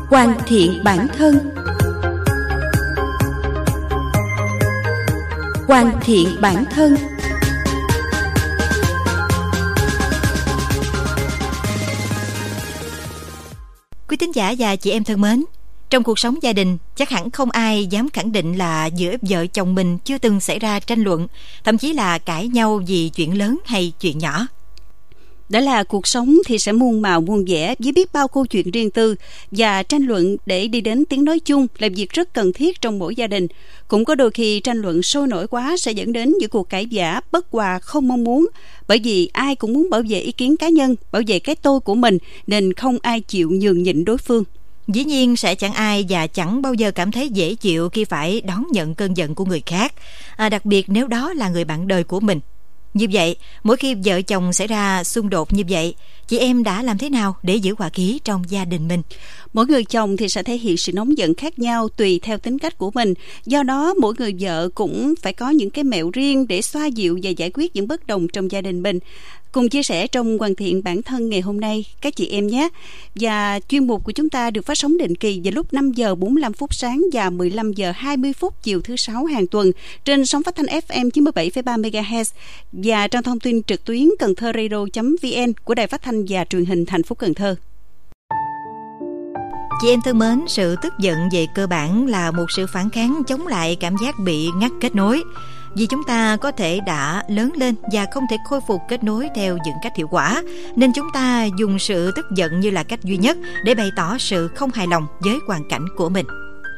Hoàn thiện bản thân. Hoàn thiện bản thân. Quý thính giả và chị em thân mến, trong cuộc sống gia đình, chắc hẳn không ai dám khẳng định là giữa vợ chồng mình chưa từng xảy ra tranh luận, thậm chí là cãi nhau vì chuyện lớn hay chuyện nhỏ. Đã là cuộc sống thì sẽ muôn màu muôn vẻ với biết bao câu chuyện riêng tư, và tranh luận để đi đến tiếng nói chung là việc rất cần thiết trong mỗi gia đình. Cũng có đôi khi tranh luận sôi nổi quá sẽ dẫn đến những cuộc cãi vã bất hòa không mong muốn, bởi vì ai cũng muốn bảo vệ ý kiến cá nhân, bảo vệ cái tôi của mình, nên không ai chịu nhường nhịn đối phương. Dĩ nhiên sẽ chẳng ai và chẳng bao giờ cảm thấy dễ chịu khi phải đón nhận cơn giận của người khác, đặc biệt nếu đó là người bạn đời của mình. Như vậy, mỗi khi vợ chồng xảy ra xung đột như vậy, chị em đã làm thế nào để giữ hòa khí trong gia đình mình? Mỗi người chồng thì sẽ thể hiện sự nóng giận khác nhau tùy theo tính cách của mình. Do đó, mỗi người vợ cũng phải có những cái mẹo riêng để xoa dịu và giải quyết những bất đồng trong gia đình mình. Cùng chia sẻ trong Hoàn thiện bản thân ngày hôm nay các chị em nhé. Và chuyên mục của chúng ta được phát sóng định kỳ vào lúc 5 giờ 45 phút sáng và 15 giờ 20 phút chiều thứ Sáu hàng tuần trên sóng phát thanh FM 97,3 MHz và trang thông tin trực tuyến CầnThơ.radio.vn của Đài Phát thanh và Truyền hình thành phố Cần Thơ. Chị em thân mến, sự tức giận về cơ bản là một sự phản kháng chống lại cảm giác bị ngắt kết nối. Vì chúng ta có thể đã lớn lên và không thể khôi phục kết nối theo những cách hiệu quả, nên chúng ta dùng sự tức giận như là cách duy nhất để bày tỏ sự không hài lòng với hoàn cảnh của mình.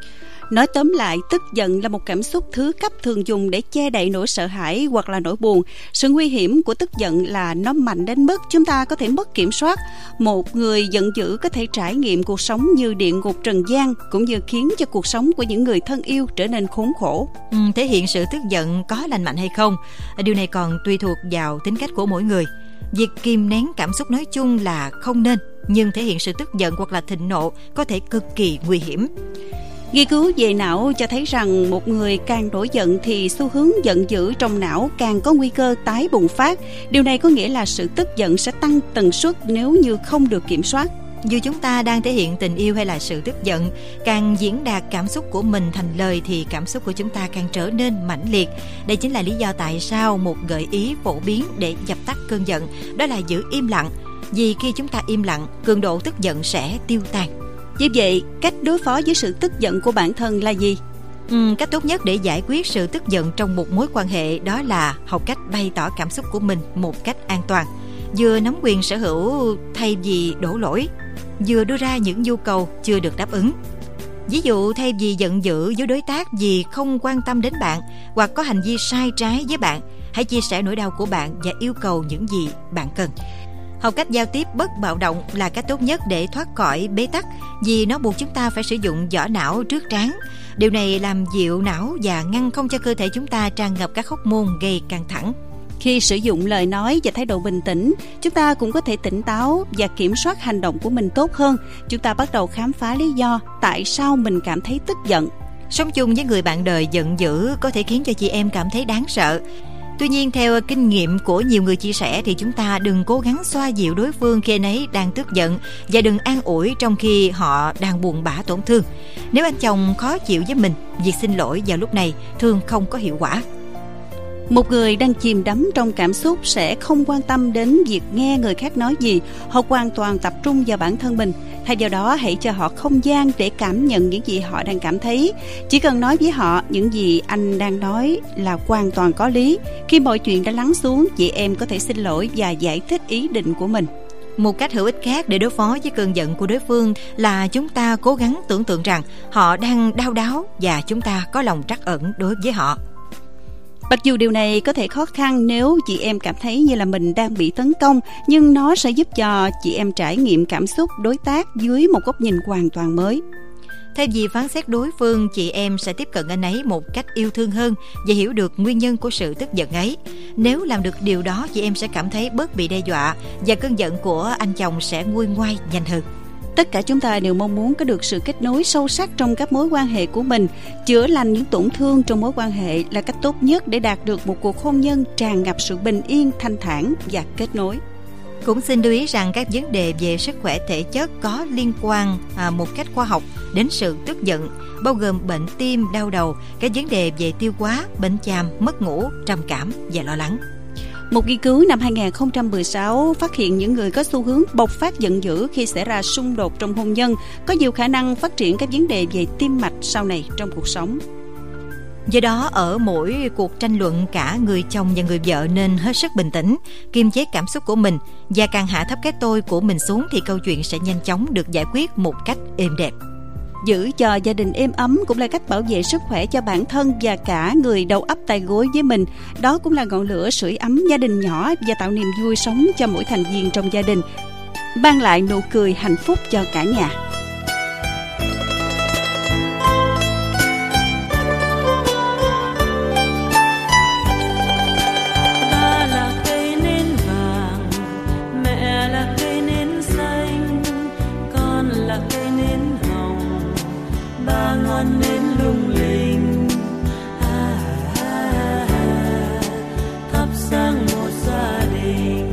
Nói tóm lại, tức giận là một cảm xúc thứ cấp thường dùng để che đậy nỗi sợ hãi hoặc là nỗi buồn. Sự nguy hiểm của tức giận là nó mạnh đến mức chúng ta có thể mất kiểm soát. Một người giận dữ có thể trải nghiệm cuộc sống như địa ngục trần gian, cũng như khiến cho cuộc sống của những người thân yêu trở nên khốn khổ. Thể hiện sự tức giận có lành mạnh hay không, điều này còn tùy thuộc vào tính cách của mỗi người. Việc kìm nén cảm xúc nói chung là không nên, nhưng thể hiện sự tức giận hoặc là thịnh nộ có thể cực kỳ nguy hiểm. Nghiên cứu về não cho thấy rằng một người càng nổi giận thì xu hướng giận dữ trong não càng có nguy cơ tái bùng phát. Điều này có nghĩa là sự tức giận sẽ tăng tần suất nếu như không được kiểm soát. Dù chúng ta đang thể hiện tình yêu hay là sự tức giận, càng diễn đạt cảm xúc của mình thành lời thì cảm xúc của chúng ta càng trở nên mãnh liệt. Đây chính là lý do tại sao một gợi ý phổ biến để dập tắt cơn giận đó là giữ im lặng. Vì khi chúng ta im lặng, cường độ tức giận sẽ tiêu tan. Như vậy, cách đối phó với sự tức giận của bản thân là gì? Cách tốt nhất để giải quyết sự tức giận trong một mối quan hệ đó là học cách bày tỏ cảm xúc của mình một cách an toàn, vừa nắm quyền sở hữu thay vì đổ lỗi, vừa đưa ra những nhu cầu chưa được đáp ứng. Ví dụ, thay vì giận dữ với đối tác vì không quan tâm đến bạn hoặc có hành vi sai trái với bạn, hãy chia sẻ nỗi đau của bạn và yêu cầu những gì bạn cần. Học cách giao tiếp bất bạo động là cách tốt nhất để thoát khỏi bế tắc, vì nó buộc chúng ta phải sử dụng vỏ não trước trán. Điều này làm dịu não và ngăn không cho cơ thể chúng ta tràn ngập các hormone gây căng thẳng. Khi sử dụng lời nói và thái độ bình tĩnh, chúng ta cũng có thể tỉnh táo và kiểm soát hành động của mình tốt hơn. Chúng ta bắt đầu khám phá lý do tại sao mình cảm thấy tức giận. Sống chung với người bạn đời giận dữ có thể khiến cho chị em cảm thấy đáng sợ. Tuy nhiên, theo kinh nghiệm của nhiều người chia sẻ thì chúng ta đừng cố gắng xoa dịu đối phương khi anh ấy đang tức giận, và đừng an ủi trong khi họ đang buồn bã tổn thương. Nếu anh chồng khó chịu với mình, việc xin lỗi vào lúc này thường không có hiệu quả. Một người đang chìm đắm trong cảm xúc sẽ không quan tâm đến việc nghe người khác nói gì. Họ hoàn toàn tập trung vào bản thân mình. Thay vào đó, hãy cho họ không gian để cảm nhận những gì họ đang cảm thấy. Chỉ cần nói với họ những gì anh đang nói là hoàn toàn có lý. Khi mọi chuyện đã lắng xuống, chị em có thể xin lỗi và giải thích ý định của mình. Một cách hữu ích khác để đối phó với cơn giận của đối phương là chúng ta cố gắng tưởng tượng rằng họ đang đau đáu và chúng ta có lòng trắc ẩn đối với họ. Mặc dù điều này có thể khó khăn nếu chị em cảm thấy như là mình đang bị tấn công, nhưng nó sẽ giúp cho chị em trải nghiệm cảm xúc đối tác dưới một góc nhìn hoàn toàn mới. Thay vì phán xét đối phương, chị em sẽ tiếp cận anh ấy một cách yêu thương hơn và hiểu được nguyên nhân của sự tức giận ấy. Nếu làm được điều đó, chị em sẽ cảm thấy bớt bị đe dọa và cơn giận của anh chồng sẽ nguôi ngoai nhanh hơn. Tất cả chúng ta đều mong muốn có được sự kết nối sâu sắc trong các mối quan hệ của mình. Chữa lành những tổn thương trong mối quan hệ là cách tốt nhất để đạt được một cuộc hôn nhân tràn ngập sự bình yên, thanh thản và kết nối. Cũng xin lưu ý rằng các vấn đề về sức khỏe thể chất có liên quan một cách khoa học đến sự tức giận, bao gồm bệnh tim, đau đầu, các vấn đề về tiêu hóa, bệnh chàm, mất ngủ, trầm cảm và lo lắng. Một nghiên cứu năm 2016 phát hiện những người có xu hướng bộc phát giận dữ khi xảy ra xung đột trong hôn nhân có nhiều khả năng phát triển các vấn đề về tim mạch sau này trong cuộc sống. Do đó, ở mỗi cuộc tranh luận, cả người chồng và người vợ nên hết sức bình tĩnh, kiềm chế cảm xúc của mình, và càng hạ thấp cái tôi của mình xuống thì câu chuyện sẽ nhanh chóng được giải quyết một cách êm đẹp. Giữ cho gia đình êm ấm cũng là cách bảo vệ sức khỏe cho bản thân và cả người đầu ấp tay gối với mình. Đó cũng là ngọn lửa sưởi ấm gia đình nhỏ và tạo niềm vui sống cho mỗi thành viên trong gia đình, mang lại nụ cười hạnh phúc cho cả nhà. Ngọn nến lung linh, thắp sáng một gia đình.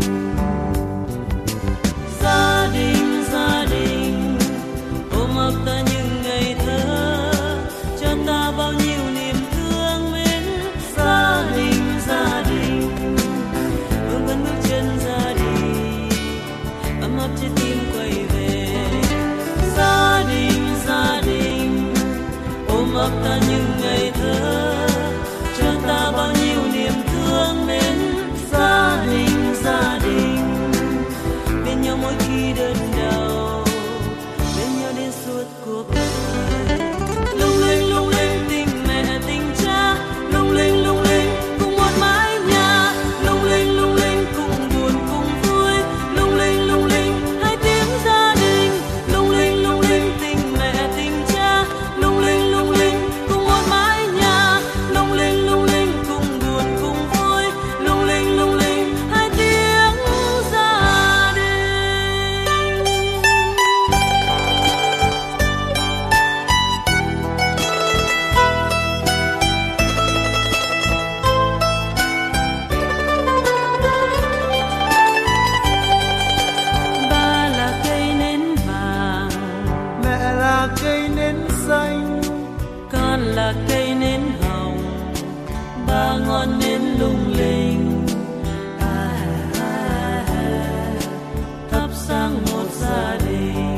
Gia đình, gia đình, ôm ấp ta những ngày thơ, cho ta bao nhiêu niềm thương mến. Gia đình, gia đình, vương vấn bước chân ra đi, ấm áp trái tim quay về. Gia đình, gia đình, ôm ấp ta những ngày thơ, cho ta bao nhiêu niềm thương mến. Gia đình, gia đình, bên nhau mỗi khi đơn đau, bên nhau đến suốt cuộc đời. Lung linh tình mẹ tình cha, lung linh cùng một mái nhà, lung linh cùng buồn cùng vui, lung linh hai tiếng gia đình, lung linh tình mẹ tình cha, lung linh cùng một mái nhà, lung linh cùng buồn cùng vui, lung linh hai tiếng gia đình. Ba là cây nến vàng, mẹ là cây nến xanh, con là cây nến hồng, ba ngọn nến lung linh, thắp sáng một gia đình.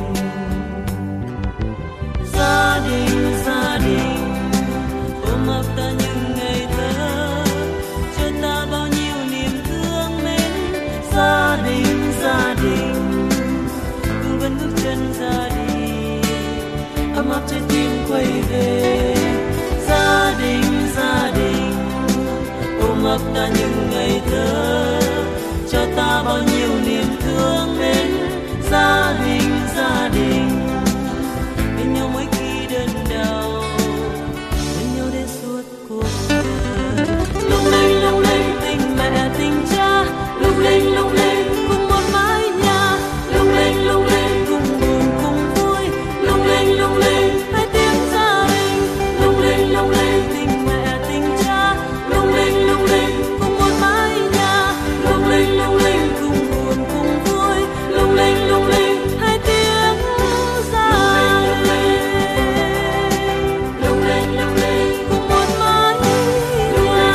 Gia đình, gia đình, ôm ấp ta những ngày thơ, cho ta bao nhiêu niềm thương mến. Gia đình, gia đình, cứ vẫn bước chân ra đi, ấm áp trái tim quay về. Gia đình, gia đình, ôm ấp ta những ngày thơ, cho ta bao nhiêu niềm thương mến. Gia đình, gia đình, bên nhau mỗi khi đơn đau, bên nhau đến suốt cuộc đời. Lung linh tình mẹ tình cha, lung linh cùng một mái nhà, lung linh cùng buồn cùng vui, lung linh hai tiếng gia đình, lung linh tình mẹ tình cha, lung linh cùng một mái nhà, lung linh cùng buồn cùng vui, lung linh hai tiếng gia đình, lung linh cùng một mái nhà,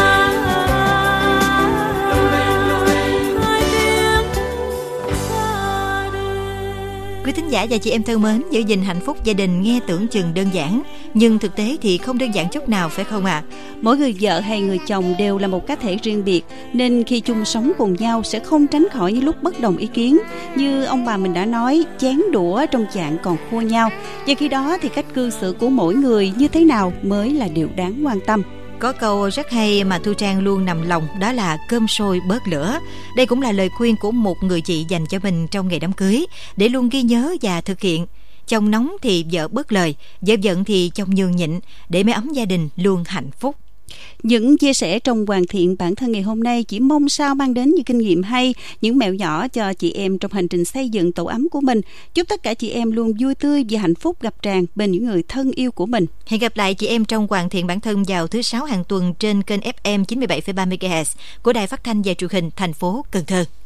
hai tiếng gia đình. Quý thính giả và chị em thân mến, giữ gìn hạnh phúc gia đình nghe tưởng chừng đơn giản, nhưng thực tế thì không đơn giản chút nào, phải không ạ? Mỗi người vợ hay người chồng đều là một cá thể riêng biệt, nên khi chung sống cùng nhau sẽ không tránh khỏi những lúc bất đồng ý kiến. Như ông bà mình đã nói, chén đũa trong chạn còn khua nhau, và khi đó thì cách cư xử của mỗi người như thế nào mới là điều đáng quan tâm. Có câu rất hay mà Thu Trang luôn nằm lòng, đó là cơm sôi bớt lửa. Đây cũng là lời khuyên của một người chị dành cho mình trong ngày đám cưới, để luôn ghi nhớ và thực hiện. Chồng nóng thì vợ bớt lời, vợ giận thì chồng nhường nhịn, để mái ấm gia đình luôn hạnh phúc. Những chia sẻ trong hoàn thiện bản thân ngày hôm nay chỉ mong sao mang đến những kinh nghiệm hay, những mẹo nhỏ cho chị em trong hành trình xây dựng tổ ấm của mình. Chúc tất cả chị em luôn vui tươi và hạnh phúc gặp tràn bên những người thân yêu của mình. Hẹn gặp lại chị em trong hoàn thiện bản thân vào thứ 6 hàng tuần trên kênh FM 97,3 MHz của Đài Phát thanh và Truyền hình thành phố Cần Thơ.